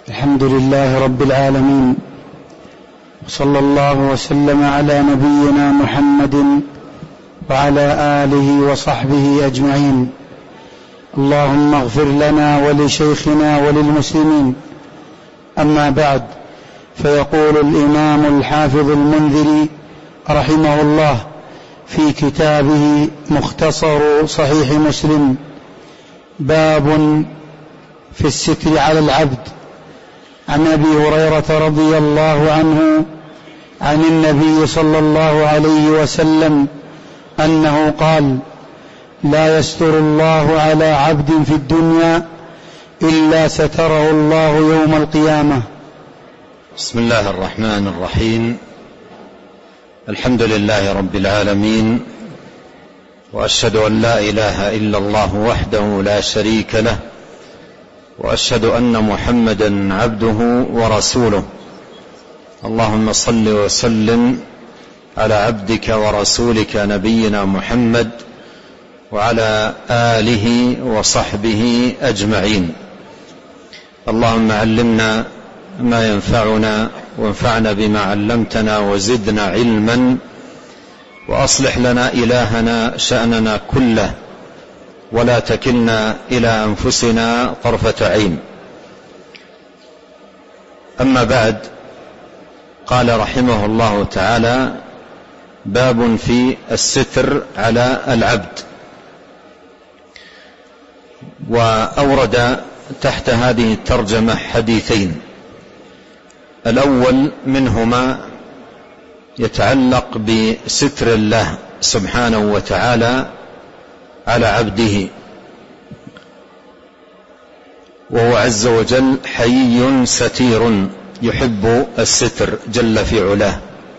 الحمد لله رب العالمين، صلى الله وسلم على نبينا محمد وعلى آله وصحبه أجمعين. اللهم اغفر لنا ولشيخنا وللمسلمين. أما بعد، فيقول الإمام الحافظ المنذري رحمه الله في كتابه مختصر صحيح مسلم: باب في الستر على العبد. عن أبي هريرة رضي الله عنه عن النبي صلى الله عليه وسلم أنه قال: لا يستر الله على عبد في الدنيا إلا ستره الله يوم القيامة. بسم الله الرحمن الرحيم. الحمد لله رب العالمين، وأشهد أن لا إله إلا الله وحده لا شريك له، وأشهد أن محمدا عبده ورسوله. اللهم صل وسلم على عبدك ورسولك نبينا محمد وعلى آله وصحبه أجمعين. اللهم علمنا ما ينفعنا، وانفعنا بما علمتنا، وزدنا علما، وأصلح لنا إلهنا شأننا كله، ولا تكلنا إلى أنفسنا طرفة عين. أما بعد، قال رحمه الله تعالى: باب في الستر على العبد. وأورد تحت هذه الترجمة حديثين. الأول منهما يتعلق بستر الله سبحانه وتعالى على عبده، وهو عز وجل حيي ستير يحب الستر جل في علاه.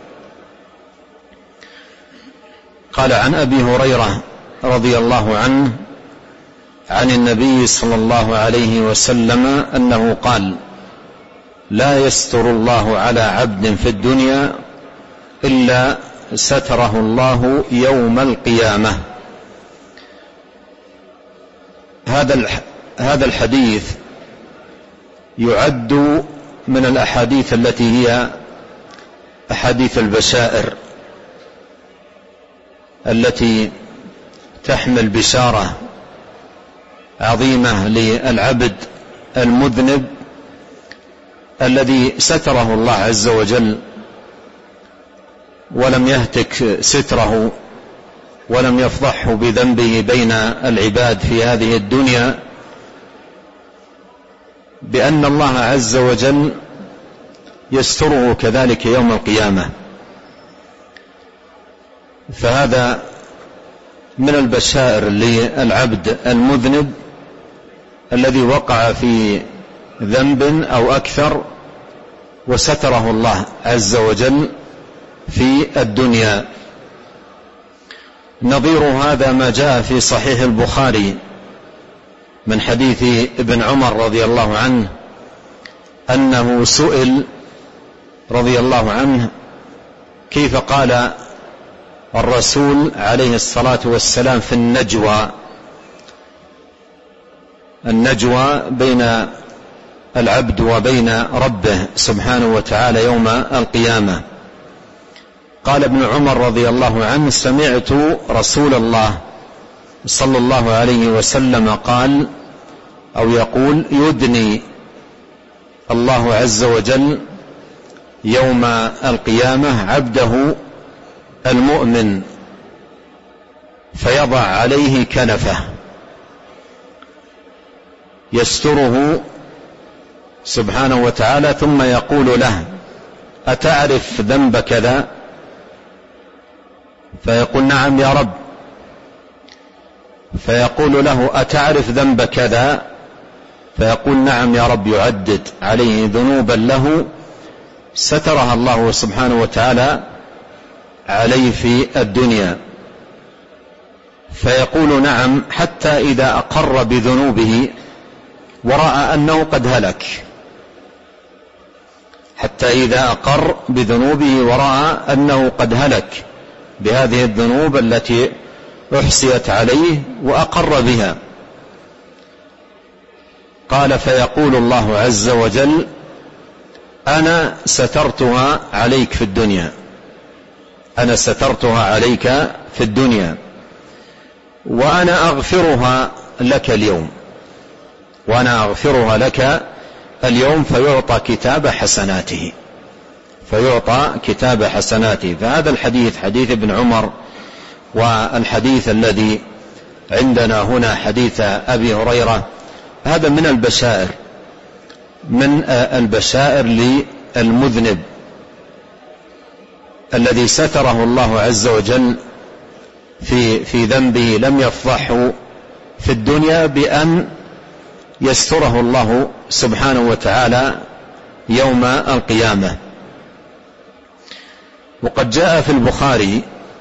قال: عن أبي هريرة رضي الله عنه عن النبي صلى الله عليه وسلم أنه قال: لا يستر الله على عبد في الدنيا إلا ستره الله يوم القيامة. هذا الحديث يعد من الأحاديث التي هي أحاديث البشائر، التي تحمل بشارة عظيمة للعبد المذنب الذي ستره الله عز وجل، ولم يهتك ستره ولم يفضحه بذنبه بين العباد في هذه الدنيا، بأن الله عز وجل يستره كذلك يوم القيامة. فهذا من البشائر للعبد المذنب الذي وقع في ذنب أو أكثر، وستره الله عز وجل في الدنيا. نظير هذا ما جاء في صحيح البخاري من حديث ابن عمر رضي الله عنه أنه سئل رضي الله عنه: كيف قال الرسول عليه الصلاة والسلام في النجوى بين العبد وبين ربه سبحانه وتعالى يوم القيامة؟ قال ابن عمر رضي الله عنه: سمعت رسول الله صلى الله عليه وسلم قال أو يقول: يدني الله عز وجل يوم القيامة عبده المؤمن فيضع عليه كنفه يستره سبحانه وتعالى، ثم يقول له: أتعرف ذنب كذا؟ فيقول: نعم يا رب. فيقول له: أتعرف ذنب كذا؟ فيقول: نعم يا رب. يعدد عليه ذنوبا له سترها الله سبحانه وتعالى عليه في الدنيا. فيقول: نعم، حتى إذا أقر بذنوبه ورأى أنه قد هلك، حتى إذا أقر بذنوبه ورأى أنه قد هلك بهذه الذنوب التي أحصيت عليه وأقر بها. قال: فيقول الله عز وجل: أنا سترتها عليك في الدنيا، أنا سترتها عليك في الدنيا، وأنا أغفرها لك اليوم، وأنا أغفرها لك اليوم. فيعطى كتاب حسناته، فيعطى كتاب حسناته. فهذا الحديث حديث ابن عمر، والحديث الذي عندنا هنا حديث أبي هريرة، هذا من البشائر، من البشائر للمذنب الذي ستره الله عز وجل في ذنبه، لم يفضحه في الدنيا بأن يستره الله سبحانه وتعالى يوم القيامة. وقد جاء في البخاري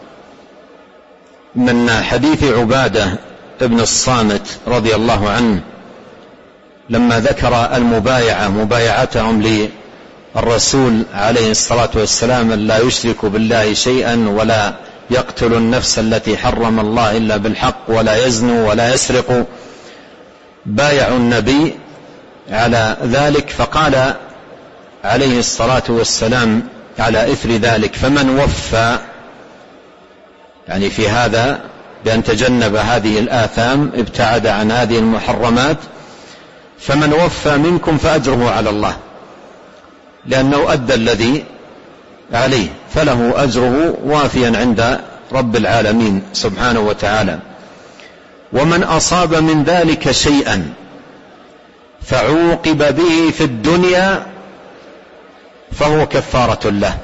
من حديث عبادة ابن الصامت رضي الله عنه لما ذكر المبايعة، مبايعتهم للرسول عليه الصلاة والسلام أن لا يشرك بالله شيئا، ولا يقتل النفس التي حرم الله إلا بالحق، ولا يزنوا ولا يسرقوا، بايعوا النبي على ذلك. فقال عليه الصلاة والسلام على إثر ذلك: فمن وفى، يعني في هذا بأن تجنب هذه الآثام، ابتعد عن هذه المحرمات، فمن وفى منكم فأجره على الله، لأنه أدى الذي عليه، فله أجره وافيا عند رب العالمين سبحانه وتعالى. ومن أصاب من ذلك شيئا فعوقب به في الدنيا فهو كفارة له،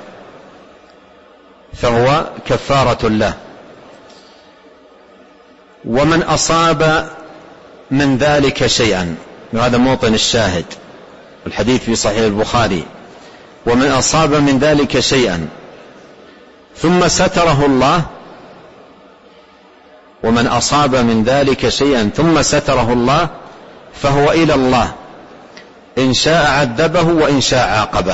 فهو كفارة له. ومن أصاب من ذلك شيئا، وهذا موطن الشاهد، الحديث في صحيح البخاري: ومن أصاب من ذلك شيئا ثم ستره الله، ومن أصاب من ذلك شيئا ثم ستره الله فهو إلى الله، إن شاء عذبه وإن شاء عاقبه،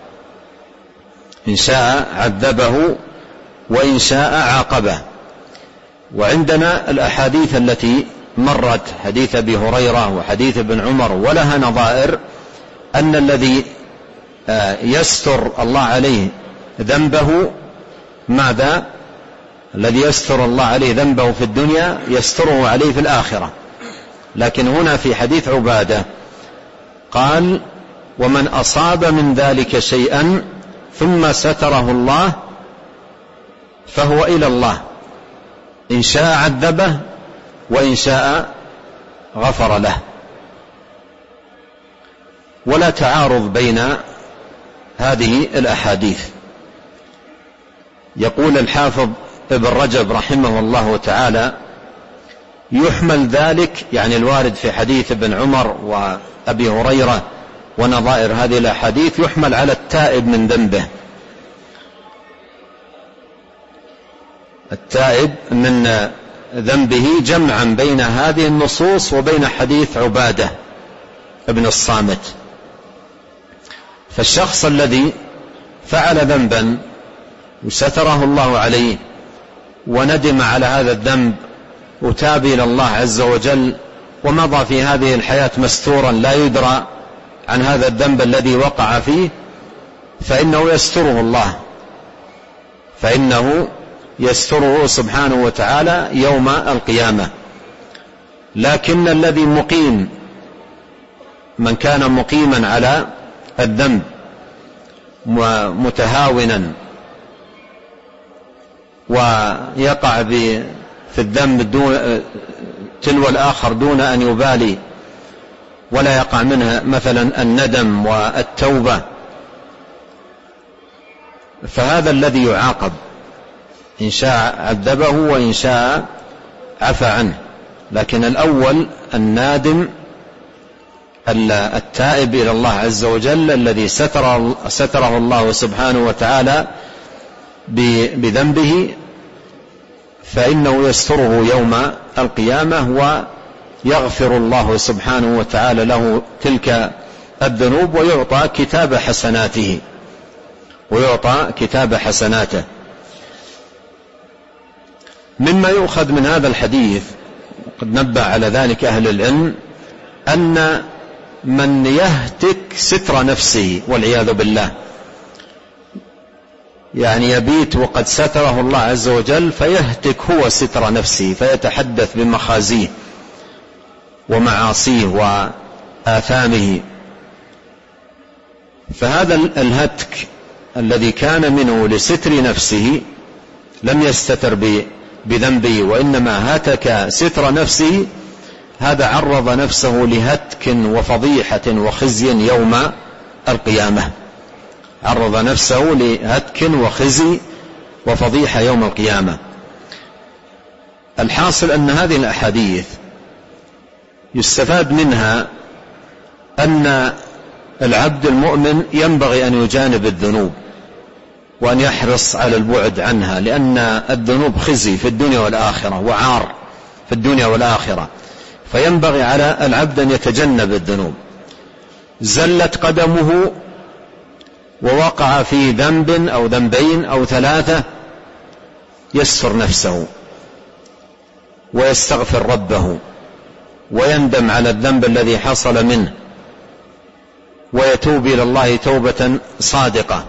إن شاء عذبه وإن شاء عاقبه. وعندنا الأحاديث التي مرت، حديث أبي هريرة وحديث ابن عمر، ولها نظائر، أن الذي يستر الله عليه ذنبه، ماذا؟ الذي يستر الله عليه ذنبه في الدنيا يستره عليه في الآخرة. لكن هنا في حديث عبادة قال: ومن أصاب من ذلك شيئا ثم ستره الله فهو إلى الله، إن شاء عذبه وإن شاء غفر له. ولا تعارض بين هذه الأحاديث. يقول الحافظ ابن رجب رحمه الله تعالى: يحمل ذلك، يعني الوارد في حديث ابن عمر وأبي هريرة ونظائر هذه الأحاديث، يحمل على التائب من ذنبه، التائب من ذنبه، جمعا بين هذه النصوص وبين حديث عبادة ابن الصامت. فالشخص الذي فعل ذنبا وستره الله عليه وندم على هذا الذنب وتاب إلى الله عز وجل ومضى في هذه الحياة مستورا لا يدرى عن هذا الذنب الذي وقع فيه، فإنه يستره الله، فإنه يستره سبحانه وتعالى يوم القيامة. لكن الذي مقيم، من كان مقيما على الذنب ومتهاونا ويقع في الذنب تلو الآخر دون أن يبالي، ولا يقع منها مثلا الندم والتوبة، فهذا الذي يعاقب، إن شاء عذبه وإن شاء عفى عنه. لكن الأول النادم التائب إلى الله عز وجل، الذي ستره الله سبحانه وتعالى بذنبه، فإنه يستره يوم القيامة ويغفر الله سبحانه وتعالى له تلك الذنوب، ويعطى كتاب حسناته، ويعطى كتاب حسناته. مما يؤخذ من هذا الحديث، قد نبه على ذلك أهل العلم، أن من يهتك ستر نفسه والعياذ بالله، يعني يبيت وقد ستره الله عز وجل فيهتك هو ستر نفسه، فيتحدث بمخازيه ومعاصيه وآثامه. فهذا الهتك الذي كان منه لستر نفسه لم يستتر بذنبه، وإنما هتك ستر نفسه، هذا عرض نفسه لهتك وفضيحة وخزي يوم القيامة، عرض نفسه لهتك وخزي وفضيحة يوم القيامة. الحاصل أن هذه الأحاديث يستفاد منها أن العبد المؤمن ينبغي أن يجانب الذنوب وأن يحرص على البعد عنها، لأن الذنوب خزي في الدنيا والآخرة وعار في الدنيا والآخرة، فينبغي على العبد أن يتجنب الذنوب. زلت قدمه ووقع في ذنب أو ذنبين أو ثلاثة، يستر نفسه ويستغفر ربه ويندم على الذنب الذي حصل منه ويتوب إلى الله توبة صادقة.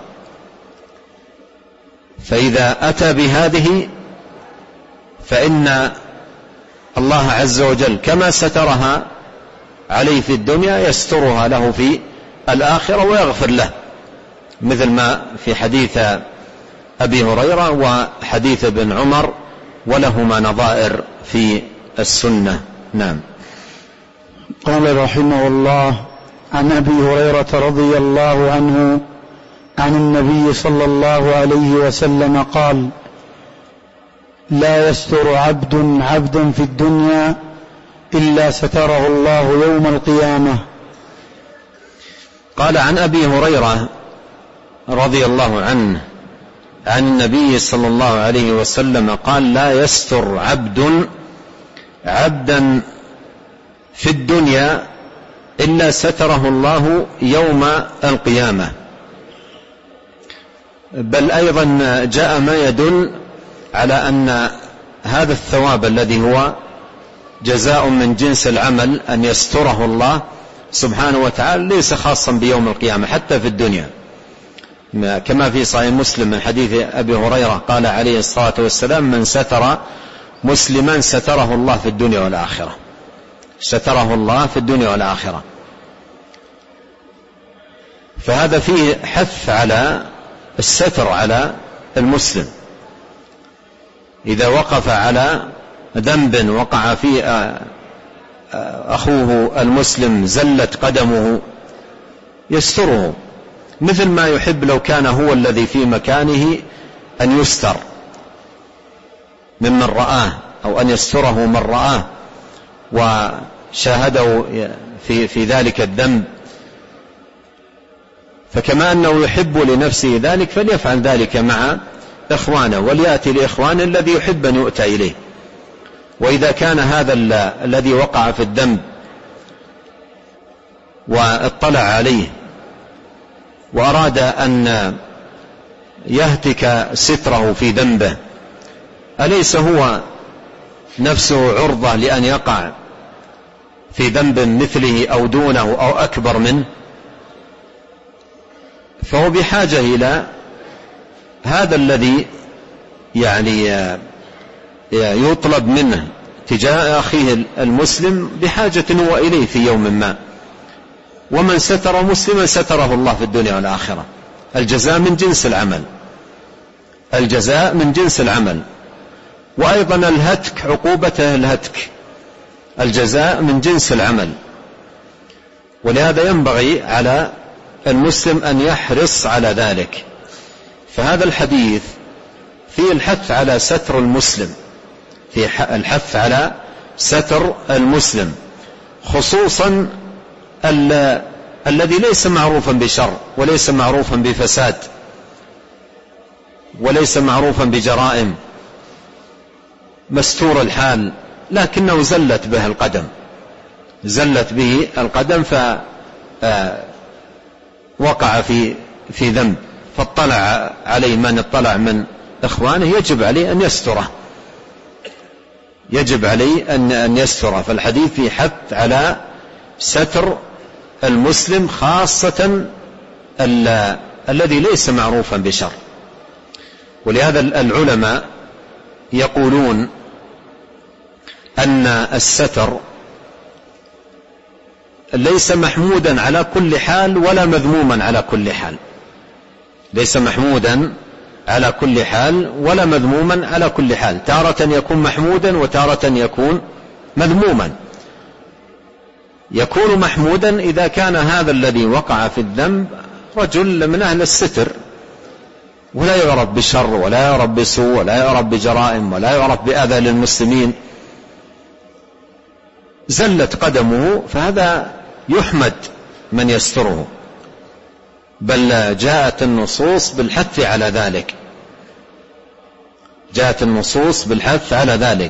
فإذا أتى بهذه فإن الله عز وجل كما سترها عليه في الدنيا يسترها له في الآخرة ويغفر له، مثل ما في حديث أبي هريرة وحديث ابن عمر، ولهما نظائر في السنة. نعم. قال رحمه الله: عن أبي هريرة رضي الله عنه عن النبي صلى الله عليه وسلم قال: لا يستر عبد عبدا في الدنيا إلا ستره الله يوم القيامة. قال عن أبي هريرة رضي الله عنه عن النبي صلى الله عليه وسلم قال: لا يستر عبد عبدا في الدنيا إلا ستره الله يوم القيامة. بل أيضا جاء ما يدل على أن هذا الثواب الذي هو جزاء من جنس العمل أن يستره الله سبحانه وتعالى ليس خاصا بيوم القيامة، حتى في الدنيا، كما في صحيح مسلم من حديث أبي هريرة قال عليه الصلاة والسلام: من ستر مسلما ستره الله في الدنيا والآخرة، ستره الله في الدنيا والآخرة. فهذا فيه حث على الستر على المسلم، إذا وقف على ذنب وقع فيه أخوه المسلم زلت قدمه يستره، مثل ما يحب لو كان هو الذي في مكانه أن يستر ممن رآه، أو أن يستره من رآه وشاهده في ذلك الذنب. فكما أنه يحب لنفسه ذلك فليفعل ذلك مع إخوانه، وليأتي لإخوانه الذي يحب أن يؤتى إليه. وإذا كان هذا الذي وقع في الذنب واطلع عليه وأراد أن يهتك ستره في ذنبه، أليس هو نفسه عرضة لأن يقع في ذنب مثله أو دونه أو أكبر منه؟ فهو بحاجة إلى هذا الذي يعني يطلب منه تجاه أخيه المسلم، بحاجة هو إليه في يوم ما. ومن ستر مسلما ستره الله في الدنيا والآخرة. الجزاء من جنس العمل، الجزاء من جنس العمل. وأيضا الهتك عقوبته الهتك، الجزاء من جنس العمل. ولهذا ينبغي على المسلم أن يحرص على ذلك. فهذا الحديث فيه الحث على ستر المسلم، فيه الحث على ستر المسلم، خصوصا الذي ليس معروفا بشر وليس معروفا بفساد وليس معروفا بجرائم، مستور الحال، لكنه زلت به القدم، زلت به القدم فوقع في ذنب، فاطلع عليه من اطلع من إخوانه، يجب عليه أن يستره، يجب عليه أن يستره. فالحديث في حث على ستر المسلم، خاصة الذي ليس معروفا بشر. ولهذا العلماء يقولون أن الستر ليس محمودا على كل حال ولا مذموما على كل حال، ليس محمودا على كل حال ولا مذموما على كل حال، تارة يكون محمودا وتارة يكون مذموما. يكون محمودا إذا كان هذا الذي وقع في الذنب رجل من أهل الستر، ولا يعرف بشر ولا يعرف بسوء ولا يعرف بجرائم ولا يعرف بأذى للمسلمين، زلت قدمه، فهذا يحمد من يستره، بل جاءت النصوص بالحث على ذلك، جاءت النصوص بالحث على ذلك.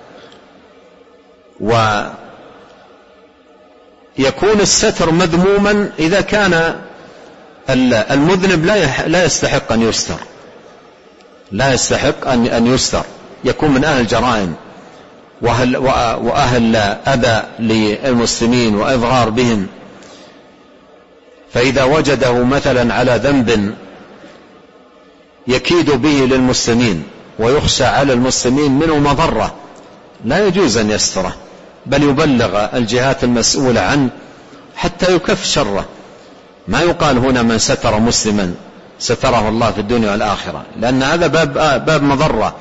ويكون الستر مذموما إذا كان المذنب لا يستحق أن يستر، لا يستحق أن يستر، يكون من أهل الجرائم وأهل أذى للمسلمين وإضرار بهم. فإذا وجده مثلا على ذنب يكيد به للمسلمين ويخشى على المسلمين منه مضرة، لا يجوز أن يستره، بل يبلغ الجهات المسؤولة عنه حتى يكف شره. ما يقال هنا من ستر مسلما ستره الله في الدنيا والآخرة، لأن هذا باب مضرة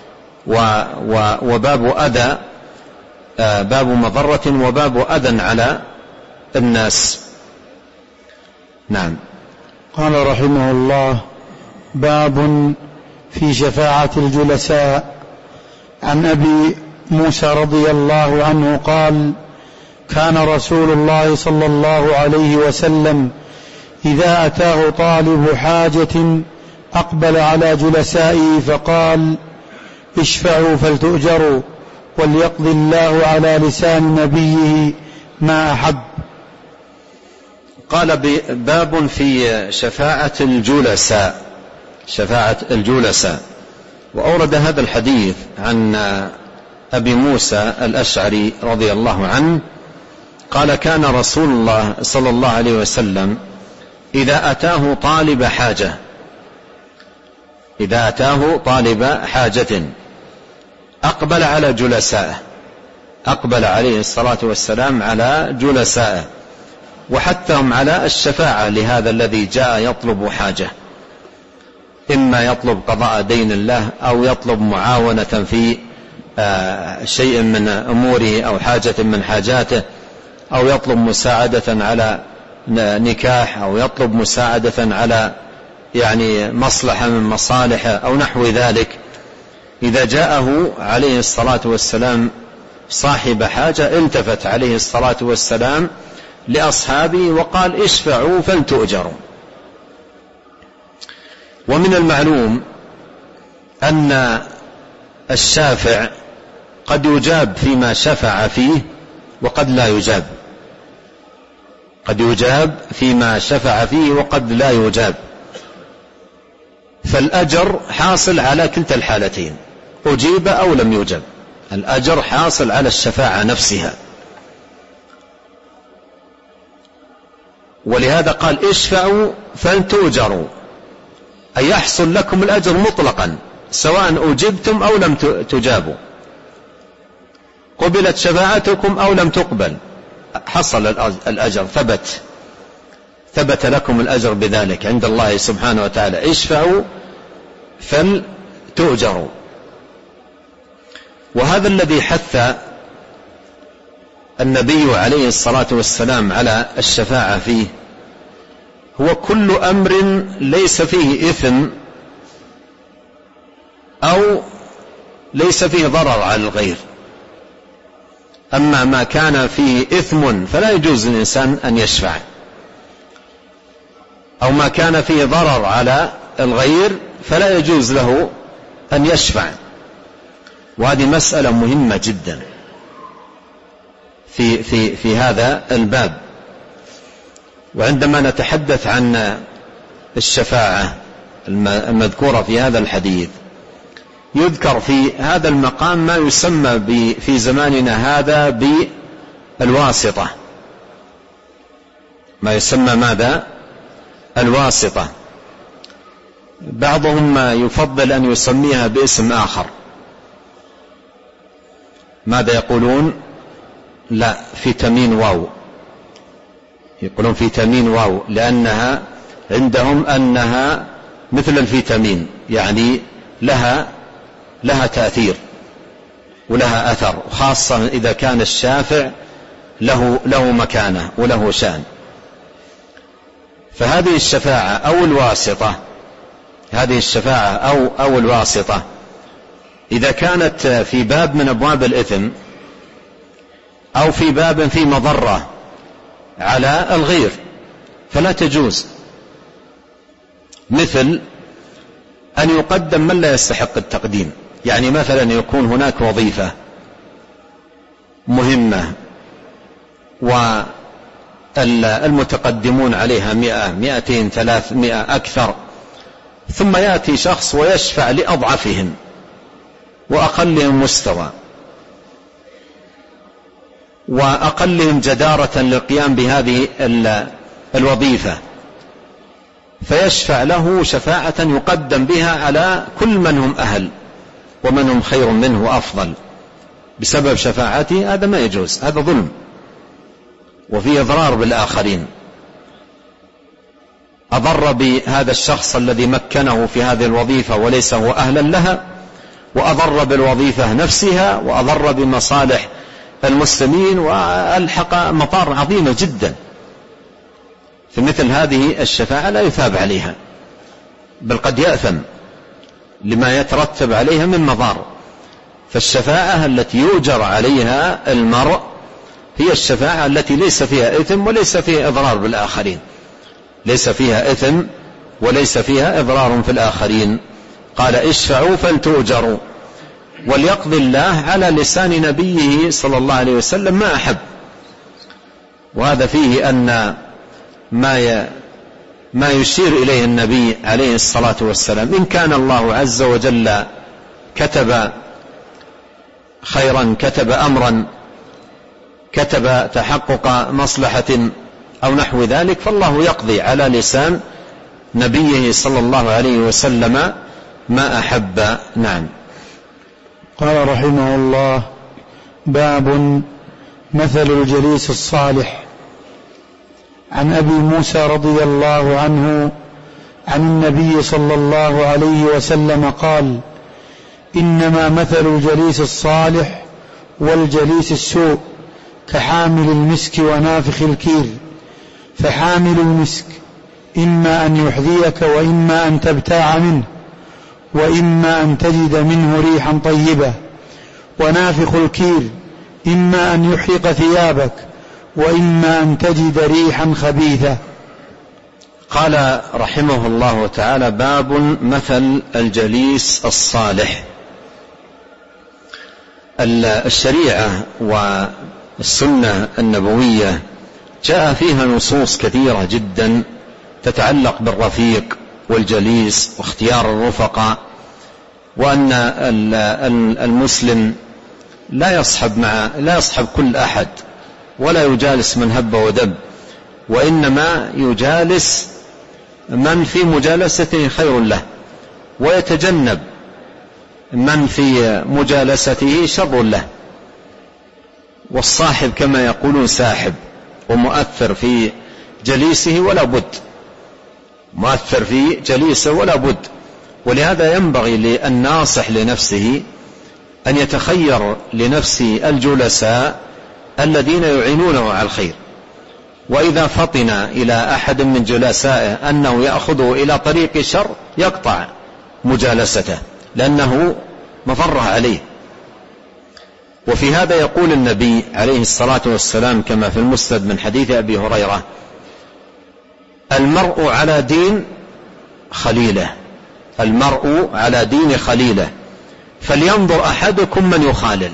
وباب أذى، باب مضرة وباب أذى على الناس. نعم. قال رحمه الله: باب في شفاعة الجلساء. عن أبي موسى رضي الله عنه قال: كان رسول الله صلى الله عليه وسلم إذا أتاه طالب حاجة أقبل على جلسائه فقال: اشفعوا فلتؤجروا، وليقضي الله على لسان نبيه ما أحب. قال: باب في شفاعة الجلساء، شفاعة الجلساء. وأورد هذا الحديث عن أبي موسى الأشعري رضي الله عنه قال: كان رسول الله صلى الله عليه وسلم إذا أتاه طالب حاجة، إذا أتاه طالب حاجة أقبل على جلسائه، أقبل عليه الصلاة والسلام على جلسائه، وحثهم على الشفاعة لهذا الذي جاء يطلب حاجة، إما يطلب قضاء دين الله أو يطلب معاونة في شيء من أموره أو حاجة من حاجاته، أو يطلب مساعدة على نكاح، أو يطلب مساعدة على مصلحة من مصالحه أو نحو ذلك. إذا جاءه عليه الصلاة والسلام صاحب حاجة التفت عليه الصلاة والسلام لأصحابه وقال: اشفعوا فلتؤجروا. ومن المعلوم أن الشافع قد يجاب فيما شفع فيه وقد لا يجاب، قد يجاب فيما شفع فيه وقد لا يجاب، فالأجر حاصل على كلتا الحالتين، أجيب أو لم يجب، الأجر حاصل على الشفاعة نفسها. ولهذا قال: اشفعوا فلتؤجروا، أي يحصل لكم الأجر مطلقا سواء أجبتم أو لم تجابوا، قبلت شفاعتكم أو لم تقبل، حصل الأجر، ثبت لكم الأجر بذلك عند الله سبحانه وتعالى. اشفعوا فلتؤجروا. وهذا الذي حث النبي عليه الصلاة والسلام على الشفاعة فيه هو كل أمر ليس فيه إثم أو ليس فيه ضرر على الغير. أما ما كان فيه إثم فلا يجوز للإنسان أن يشفع، أو ما كان فيه ضرر على الغير فلا يجوز له أن يشفع. وهذه مسألة مهمة جدا في هذا الباب. وعندما نتحدث عن الشفاعة المذكورة في هذا الحديث يذكر في هذا المقام ما يسمى في زماننا هذا بالواسطة. ما يسمى ماذا؟ الواسطة. بعضهم يفضل أن يسميها باسم آخر. ماذا يقولون؟ لا، فيتامين واو، يقولون فيتامين واو، لأنها عندهم أنها مثل الفيتامين، يعني لها تأثير ولها أثر، خاصة إذا كان الشافع له مكانة وله شأن. فهذه الشفاعة أو الواسطة، هذه الشفاعة أو الواسطة إذا كانت في باب من أبواب الإثم أو في باب في مضرة على الغير فلا تجوز، مثل أن يقدم من لا يستحق التقديم. يعني مثلا يكون هناك وظيفة مهمة والمتقدمون عليها 100 200 300 أكثر، ثم يأتي شخص ويشفع لأضعفهم وأقلهم مستوى وأقلهم جدارة للقيام بهذه الوظيفة، فيشفع له شفاعة يقدم بها على كل من هم أهل ومن هم خير منه وأفضل بسبب شفاعته. هذا ما يجوز، هذا ظلم وفيه إضرار بالآخرين. أضر بهذا الشخص الذي مكنه في هذه الوظيفة وليس هو أهلا لها، وأضر بالوظيفة نفسها، وأضر بمصالح المسلمين، وألحق مطار عظيمة جدا. فمثل هذه الشفاعة لا يثاب عليها، بل قد يأثم لما يترتب عليها من مضار. فالشفاعة التي يؤجر عليها المرء هي الشفاعة التي ليس فيها إثم وليس فيها إضرار بالآخرين، ليس فيها إثم وليس فيها إضرار في الآخرين. قال اشفعوا فلتؤجروا، وليقضي الله على لسان نبيه صلى الله عليه وسلم ما أحب. وهذا فيه أن ما يشير إليه النبي عليه الصلاة والسلام، إن كان الله عز وجل كتب خيرا، كتب أمرا، كتب تحقق مصلحة أو نحو ذلك، فالله يقضي على لسان نبيه صلى الله عليه وسلم ما أحب. نعم. قال رحمه الله: باب مثل الجليس الصالح. عن أبي موسى رضي الله عنه عن النبي صلى الله عليه وسلم قال: إنما مثل الجليس الصالح والجليس السوء كحامل المسك ونافخ الكير، فحامل المسك إما أن يحذيك وإما أن تبتاع منه وإما أن تجد منه ريحا طيبة، ونافخ الكير إما أن يحرق ثيابك وإما أن تجد ريحا خبيثة. قال رحمه الله تعالى: باب مثل الجليس الصالح. الشريعة والسنة النبوية جاء فيها نصوص كثيرة جدا تتعلق بالرفيق والجليس واختيار الرفقاء، وأن المسلم لا يصحب كل أحد ولا يجالس من هب ودب، وإنما يجالس من في مجالسته خير له، ويتجنب من في مجالسته شر له. والصاحب كما يقولون ساحب، ومؤثر في جليسه ولا بد، مؤثر في جليسه ولا بد. ولهذا ينبغي للناصح لنفسه أن يتخير لنفسه الجلساء الذين يعينونه على الخير، وإذا فطن إلى أحد من جلسائه أنه يأخذه إلى طريق شر يقطع مجالسته، لأنه مضرة عليه. وفي هذا يقول النبي عليه الصلاة والسلام كما في المسند من حديث أبي هريرة: المرء على دين خليله، المرء على دين خليله، فلينظر أحدكم من يخالل.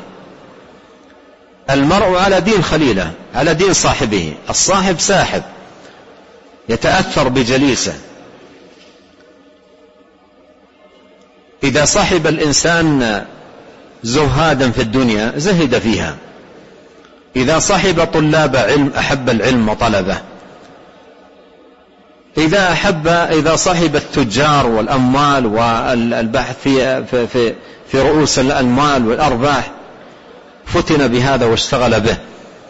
المرء على دين خليله، على دين صاحبه. الصاحب ساحب يتأثر بجليسه. إذا صاحب الإنسان زهادا في الدنيا زهد فيها، إذا صاحب طلاب علم أحب العلم وطلبه، إذا صحب التجار والأموال والبحث في رؤوس الأموال والأرباح فتن بهذا واشتغل به.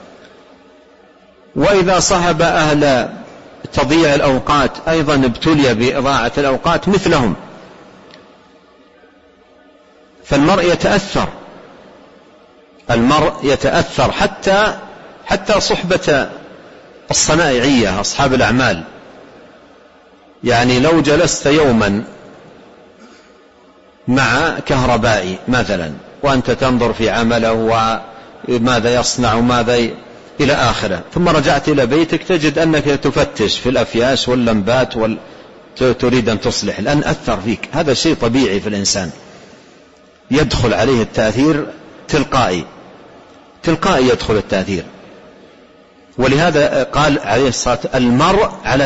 وإذا صحب أهل تضييع الأوقات أيضا ابتلي بإضاعة الأوقات مثلهم. فالمرء يتأثر حتى صحبة الصنائعية أصحاب الأعمال. يعني لو جلست يوما مع كهربائي مثلا وأنت تنظر في عمله وماذا يصنع وماذا إلى آخره، ثم رجعت إلى بيتك تجد أنك تفتش في الأفياش واللمبات تريد أن تصلح، لأن أثر فيك. هذا شيء طبيعي في الإنسان، يدخل عليه التأثير تلقائي يدخل التأثير. ولهذا قال عليه الصلاة والسلام: المرء على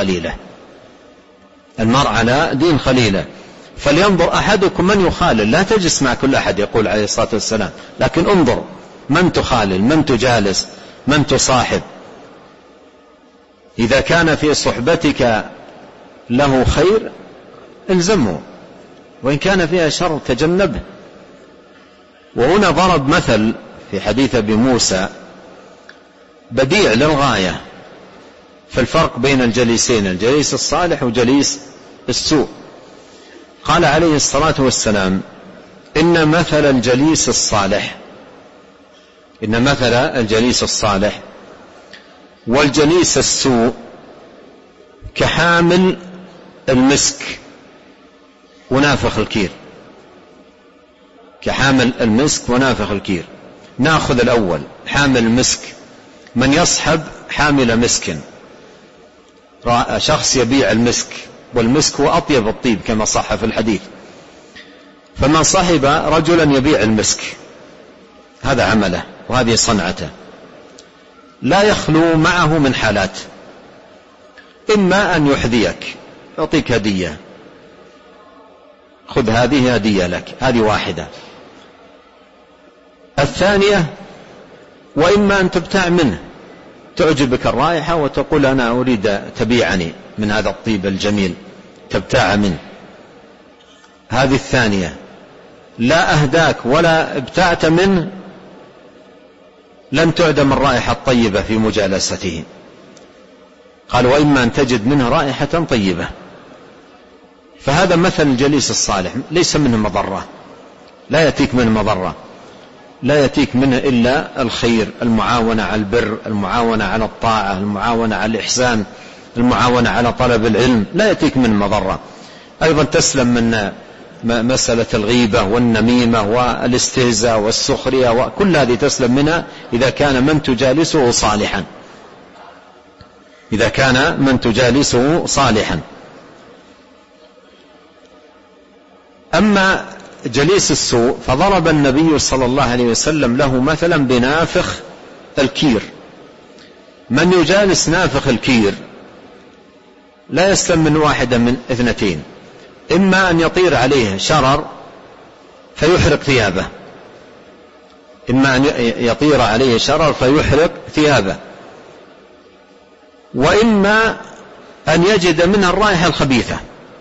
دين خليله، فلينظر أحدكم من يخالل. لا تجلس مع كل أحد، يقول عليه الصلاة والسلام، لكن انظر من تخالل، من تجالس، من تصاحب. إذا كان في صحبتك له خير الزمه، وإن كان فيها شر تجنبه. وهنا ضرب مثل في حديث أبي موسى بديع للغاية في الفرق بين الجليسين، الجليس الصالح وجليس السوء. قال عليه الصلاة والسلام: إن مثل الجليس الصالح والجليس السوء كحامل المسك ونافخ الكير. نأخذ الأول، حامل المسك. من يصحب حامل مسك، شخص يبيع المسك، والمسك هو أطيب الطيب كما صح في الحديث. فمن صحب رجلا يبيع المسك، هذا عمله وهذه صنعته، لا يخلو معه من حالات: إما أن يحذيك، يعطيك هدية، خذ هذه هدية لك، هذه واحدة. الثانية: وإما أن تبتاع منه، تعجبك الرائحة وتقول: أنا أريد تبيعني من هذا الطيب الجميل، تبتاع منه. هذه الثانية. لا أهداك ولا ابتعت منه، لن تعدم الرائحة الطيبة في مجالسته. قال: وإما أن تجد منه رائحة طيبة. فهذا مثل الجليس الصالح، ليس منه مضرة، لا يأتيك منه مضرة، لا يأتيك منه إلا الخير، المعاونة على البر، المعاونة على الطاعة، المعاونة على الإحسان، المعاونة على طلب العلم، لا يأتيك منه مضرة. أيضا تسلم من مسألة الغيبة والنميمة والاستهزاء والسخرية، وكل هذه تسلم منها إذا كان من تجالسه صالحا. أما جليس السوء فضرب النبي صلى الله عليه وسلم له مثلا بنافخ الكير. من يجالس نافخ الكير لا يسلم من واحدة من اثنتين: إما أن يطير عليه شرر فيحرق ثيابه، وإما أن يجد منها الرائحة الخبيثة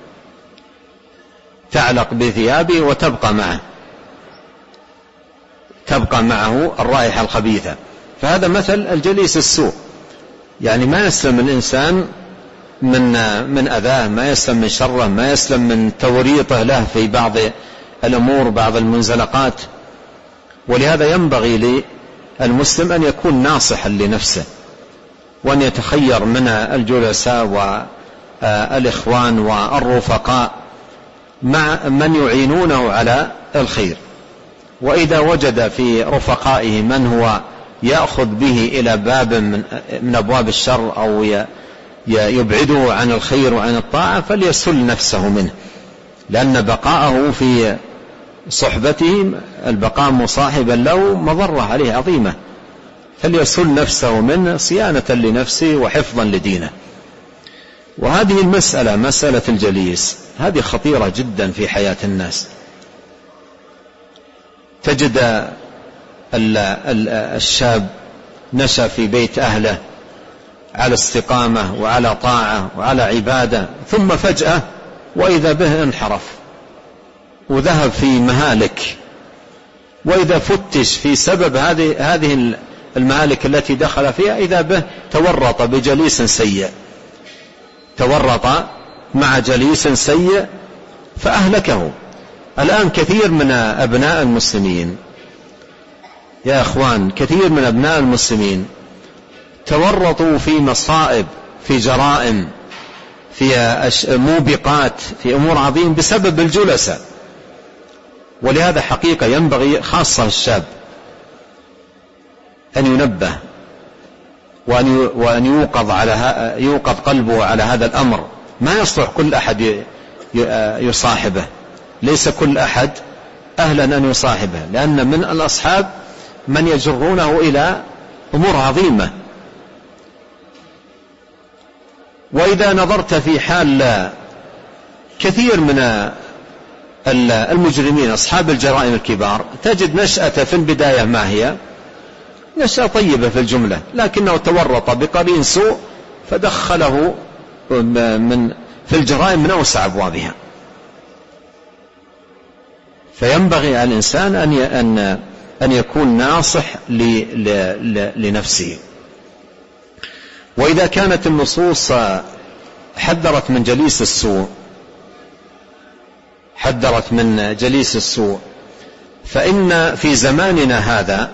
تعلق بثيابه وتبقى معه الرائحة الخبيثة. فهذا مثل الجليس السوء، يعني ما يسلم الإنسان من أذاه، ما يسلم من شره، ما يسلم من توريطه له في بعض الأمور، بعض المنزلقات. ولهذا ينبغي للمسلم أن يكون ناصحا لنفسه، وأن يتخير من الجلساء والإخوان والرفقاء مع من يعينونه على الخير. وإذا وجد في رفقائه من هو يأخذ به إلى باب من أبواب الشر أو يبعده عن الخير وعن الطاعة فليسل نفسه منه، لأن بقاءه في صحبته، البقاء مصاحبا له، مضرة عليه عظيمة، فليسل نفسه منه صيانة لنفسه وحفظا لدينه. وهذه المسألة، مسألة الجليس، هذه خطيرة جدا في حياة الناس. تجد الشاب نشأ في بيت أهله على استقامة وعلى طاعة وعلى عبادة، ثم فجأة وإذا به انحرف وذهب في مهالك، وإذا فتش في سبب هذه المهالك التي دخل فيها إذا به تورط بجليس سيء، تورط مع جليس سيء فأهلكه. الآن كثير من أبناء المسلمين يا أخوان، كثير من أبناء المسلمين تورطوا في مصائب، في جرائم، في موبقات، في أمور عظيمة بسبب الجلسة. ولهذا حقيقة ينبغي خاصة الشاب أن ينبه وأن يوقظ قلبه على هذا الأمر. ما يصلح كل أحد يصاحبه، ليس كل أحد أهلا أن يصاحبه، لأن من الأصحاب من يجرونه إلى أمور عظيمة. وإذا نظرت في حال كثير من المجرمين أصحاب الجرائم الكبار تجد نشأة في البداية ما هي نشأة طيبة في الجملة، لكنه تورط بقرين سوء فدخله في الجرائم من أوسع أبوابها. فينبغي على الإنسان أن يكون ناصح لنفسه. وإذا كانت النصوص حذرت من جليس السوء، حذرت من جليس السوء، فإن في زماننا هذا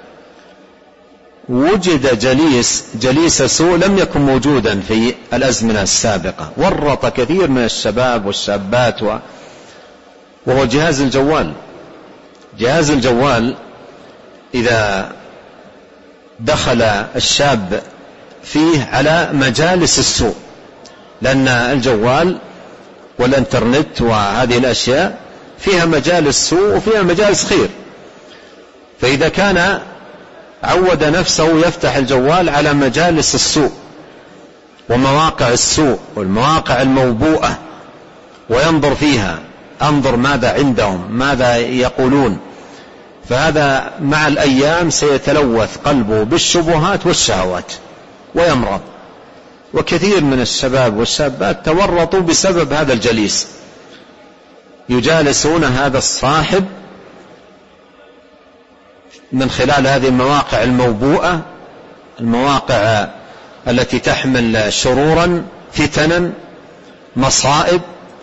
وجد جليس سوء لم يكن موجودا في الأزمنة السابقة. ورط كثير من الشباب والشابات وهو جهاز الجوال. جهاز الجوال إذا دخل الشاب فيه على مجالس السوء، لأن الجوال والإنترنت وهذه الأشياء فيها مجالس سوء وفيها مجالس خير. فإذا كان عود نفسه يفتح الجوال على مجالس السوء ومواقع السوء والمواقع الموبوءة وينظر فيها، انظر ماذا عندهم، ماذا يقولون، فهذا مع الأيام سيتلوث قلبه بالشبهات والشهوات ويمرض. وكثير من الشباب والشابات تورطوا بسبب هذا الجليس، يجالسون هذا الصاحب من خلال هذه المواقع الموبوءة، المواقع التي تحمل شرورا، فتنا، مصائب،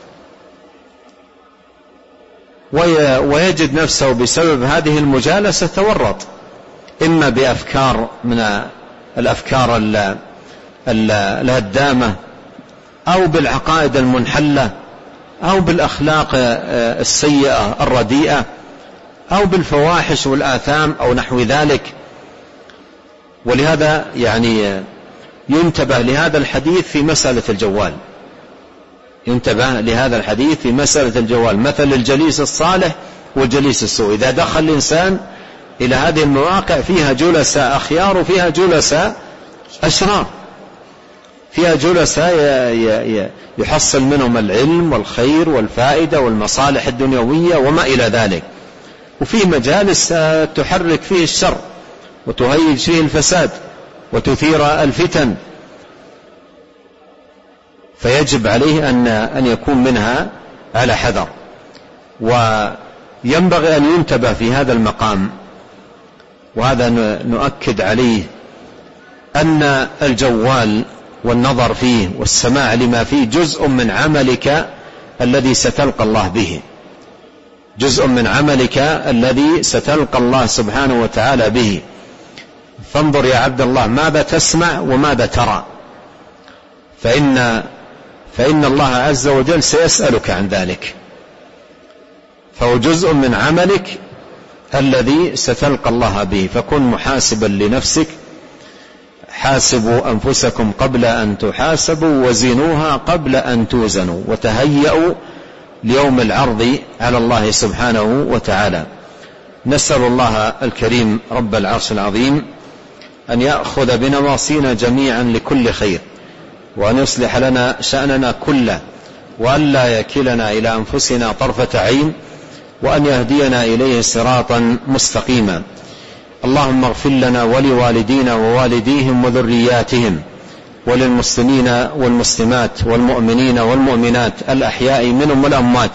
ويجد نفسه بسبب هذه المجالسة تورط، إما بأفكار من الأفكار الهدامة، أو بالعقائد المنحلة، أو بالأخلاق السيئة الرديئة، أو بالفواحش والآثام أو نحو ذلك. ولهذا يعني ينتبه لهذا الحديث في مسألة الجوال، ينتبه لهذا الحديث في مسألة الجوال، مثل الجليس الصالح والجليس السوء. إذا دخل الإنسان إلى هذه المواقع فيها جلساء أخيار وفيها جلساء أشرار، فيها جلساء يحصل منهم العلم والخير والفائدة والمصالح الدنيوية وما إلى ذلك، وفي مجالس تحرك فيه الشر وتهيج فيه الفساد وتثير الفتن، فيجب عليه أن يكون منها على حذر. وينبغي أن ينتبه في هذا المقام، وهذا نؤكد عليه، أن الجوال والنظر فيه والسماع لما فيه جزء من عملك الذي ستلقى الله به، جزء من عملك الذي ستلقى الله سبحانه وتعالى به. فانظر يا عبد الله ماذا تسمع وماذا ترى، فإن الله عز وجل سيسألك عن ذلك، فهو جزء من عملك الذي ستلقى الله به. فكن محاسبا لنفسك، حاسبوا أنفسكم قبل أن تحاسبوا وزنوها قبل أن توزنوا، وتهيئوا ليوم العرض على الله سبحانه وتعالى. نسأل الله الكريم رب العرش العظيم أن يأخذ بنواصينا جميعا لكل خير، وأن يصلح لنا شأننا كله، وأن لا يكلنا إلى أنفسنا طرفة عين، وأن يهدينا إليه صراطا مستقيما. اللهم اغفر لنا ولوالدينا ووالديهم وذرياتهم، وللمسلمين والمسلمات والمؤمنين والمؤمنات الأحياء منهم والأموات.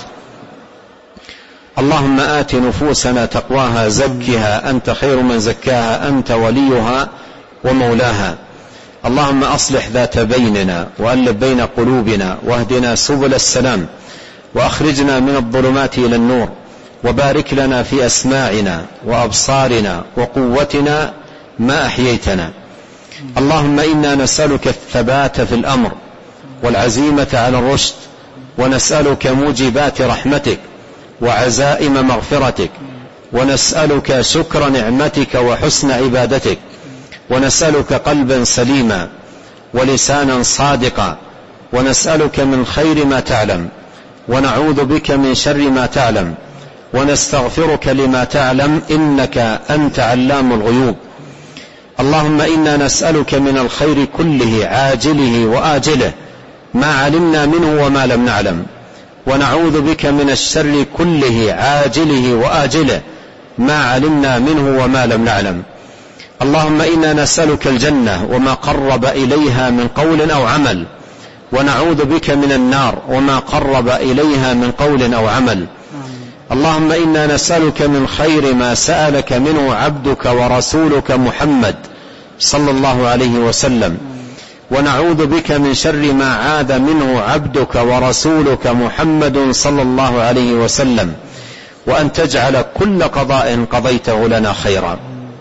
اللهم آت نفوسنا تقواها زكها أنت خير من زكاها أنت وليها ومولاها. اللهم أصلح ذات بيننا وألف بين قلوبنا واهدنا سبل السلام وأخرجنا من الظلمات إلى النور، وبارك لنا في أسماعنا وأبصارنا وقوتنا ما أحييتنا. اللهم إنا نسألك الثبات في الأمر والعزيمة على الرشد، ونسألك موجبات رحمتك وعزائم مغفرتك، ونسألك شكر نعمتك وحسن عبادتك، ونسألك قلبا سليما ولسانا صادقا، ونسألك من خير ما تعلم ونعوذ بك من شر ما تعلم، ونستغفرك لما تعلم إنك أنت علام الغيوب. اللهم إنا نسألك من الخير كله عاجله وآجله ما علمنا منه وما لم نعلم، ونعوذ بك من الشر كله عاجله وآجله ما علمنا منه وما لم نعلم. اللهم إنا نسألك الجنة وما قرب إليها من قول أو عمل، ونعوذ بك من النار وما قرب إليها من قول أو عمل. اللهم إنا نسألك من خير ما سألك منه عبدك ورسولك محمد صلى الله عليه وسلم، ونعوذ بك من شر ما عاد منه عبدك ورسولك محمد صلى الله عليه وسلم، وأن تجعل كل قضاء قضيته لنا خيرا.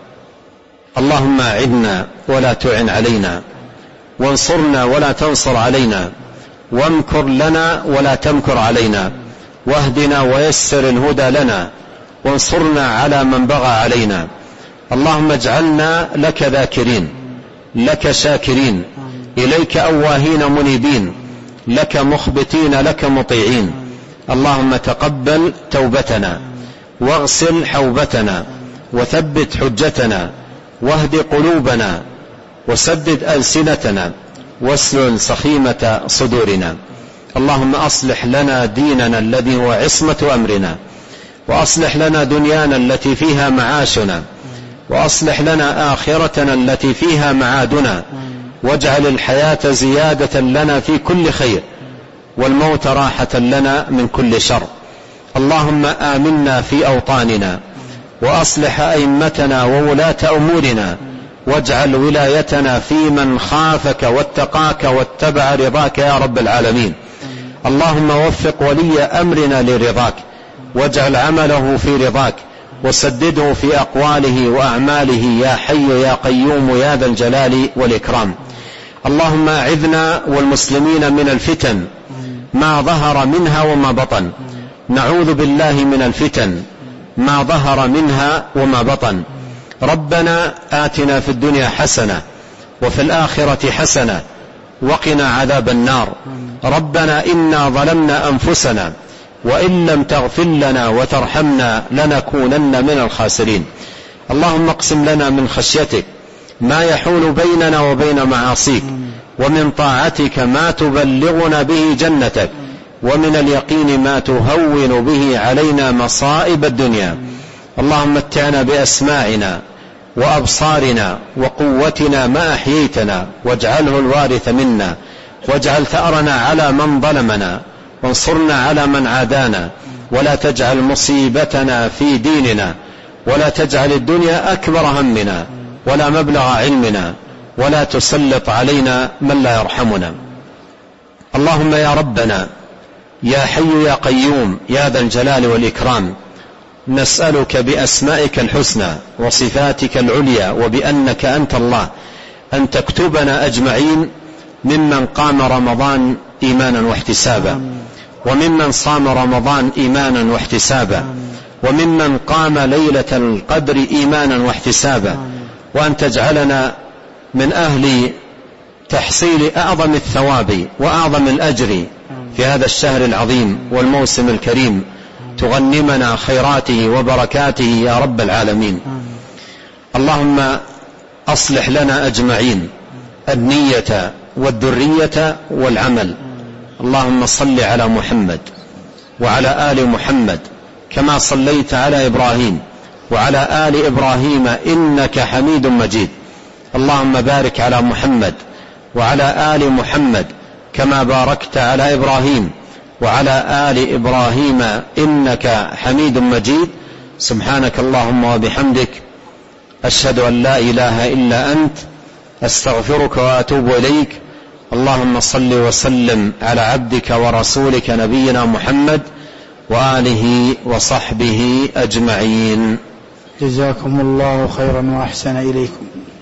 اللهم أعنا ولا تعن علينا، وانصرنا ولا تنصر علينا، وامكر لنا ولا تمكر علينا، واهدنا ويسر الهدى لنا، وانصرنا على من بغى علينا. اللهم اجعلنا لك ذاكرين، لك شاكرين، إليك أواهين منيبين، لك مخبتين، لك مطيعين. اللهم تقبل توبتنا، واغسل حوبتنا، وثبت حجتنا، واهد قلوبنا، وسدد ألسنتنا، واسلل سخيمة صدورنا. اللهم أصلح لنا ديننا الذي هو عصمة أمرنا، وأصلح لنا دنيانا التي فيها معاشنا، وأصلح لنا آخرتنا التي فيها معادنا، واجعل الحياة زيادة لنا في كل خير، والموت راحة لنا من كل شر. اللهم آمنا في أوطاننا، وأصلح أئمتنا وولاة أمورنا، واجعل ولايتنا في من خافك واتقاك واتبع رضاك يا رب العالمين. اللهم وفق ولي أمرنا لرضاك، واجعل عمله في رضاك، وسدده في أقواله وأعماله يا حي يا قيوم يا ذا الجلال والإكرام. اللهم أعذنا والمسلمين من الفتن ما ظهر منها وما بطن. نعوذ بالله من الفتن ما ظهر منها وما بطن. ربنا آتنا في الدنيا حسنة وفي الآخرة حسنة وقنا عذاب النار. ربنا إنا ظلمنا أنفسنا وإن لم تغفر لنا وترحمنا لنكونن من الخاسرين. اللهم اقسم لنا من خشيتك ما يحول بيننا وبين معاصيك، ومن طاعتك ما تبلغنا به جنتك، ومن اليقين ما تهون به علينا مصائب الدنيا. اللهم متعنا بأسماعنا وأبصارنا وقوتنا ما أحييتنا، واجعله الوارث منا، واجعل ثأرنا على من ظلمنا، وانصرنا على من عادانا، ولا تجعل مصيبتنا في ديننا، ولا تجعل الدنيا أكبر همنا ولا مبلغ علمنا، ولا تسلط علينا من لا يرحمنا. اللهم يا ربنا يا حي يا قيوم يا ذا الجلال والإكرام، نسألك بأسمائك الحسنى وصفاتك العليا وبأنك أنت الله أن تكتبنا أجمعين ممن قام رمضان إيمانا واحتسابا، وممن صام رمضان إيمانا واحتسابا، وممن قام ليلة القدر إيمانا واحتسابا، وأن تجعلنا من أهل تحصيل أعظم الثواب وأعظم الأجر في هذا الشهر العظيم والموسم الكريم، تغنمنا خيراته وبركاته يا رب العالمين. اللهم أصلح لنا أجمعين النية والذرية والعمل. اللهم صل على محمد وعلى آل محمد كما صليت على إبراهيم وعلى آل إبراهيم إنك حميد مجيد. اللهم بارك على محمد وعلى آل محمد كما باركت على إبراهيم وعلى آل إبراهيم إنك حميد مجيد. سبحانك اللهم وبحمدك أشهد أن لا إله إلا أنت أستغفرك وأتوب إليك. اللهم صل وسلم على عبدك ورسولك نبينا محمد وآله وصحبه أجمعين. جزاكم الله خيرا وأحسن إليكم.